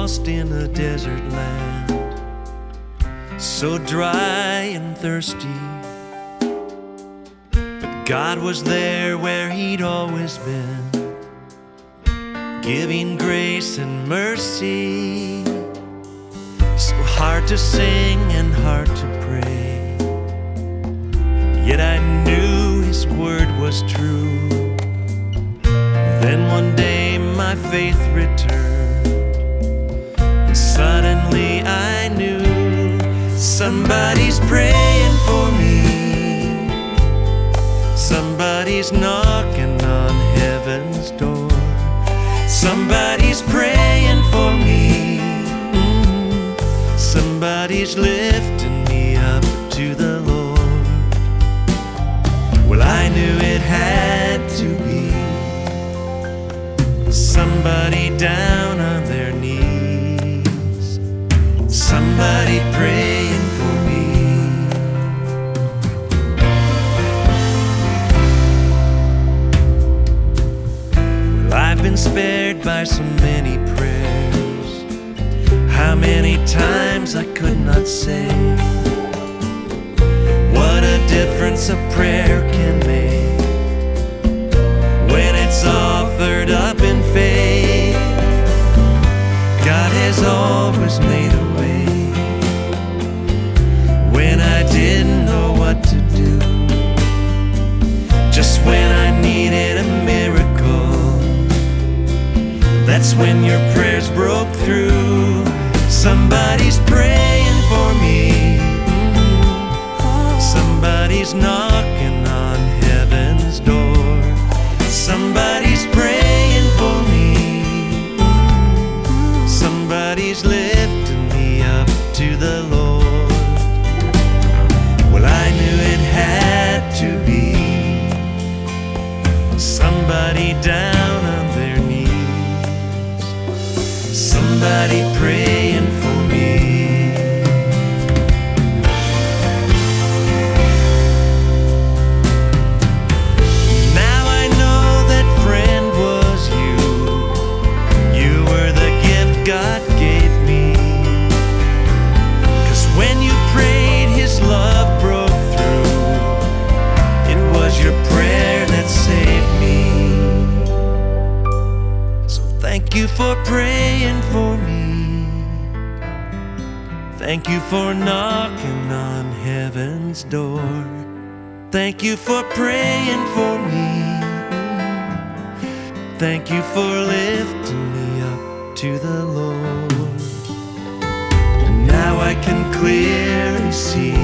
lost in a desert land, so dry and thirsty. But God was there where He'd always been, giving grace and mercy. So hard to sing and hard to pray, yet I knew His word was true. Then one day my faith returned, and suddenly I knew somebody's praying for me. Somebody's knocking on heaven's door. Somebody's praying for me. Somebody's lifting me up to the Lord. Well, I knew it had to be somebody down on their knees, somebody praying for me. Well, I've been spared by so many prayers, how many times I could not say what a difference a prayer can make when it's offered up in faith. God has always made a way when I didn't know what to do, just when I needed a miracle. That's when your prayers broke through. Somebody's praying for me. Somebody's knocking on heaven's door. Somebody's praying for me. Somebody's lifting me up to the Lord. Well, I knew it had to be somebody down on their knees, somebody praying for me. God gave me, 'cause when you prayed, His love broke through. It was your prayer that saved me. So thank you for praying for me. Thank you for knocking on heaven's door. Thank you for praying for me. Thank you for lifting me up to the Lord. Now I can clearly see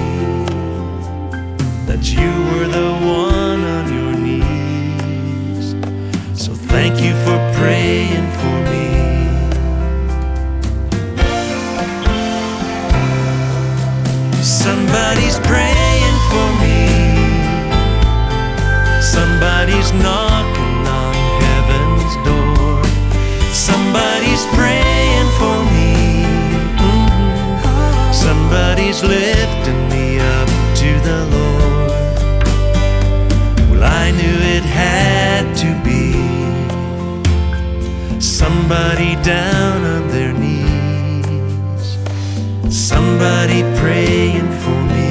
that you were the one on your knees. So thank you for praying for me. Somebody's praying for me. Somebody's knocking on heaven's door. Somebody's praying for me. Somebody's lifting me up to the Lord. Well, I knew it had to be somebody down on their knees, somebody praying for me.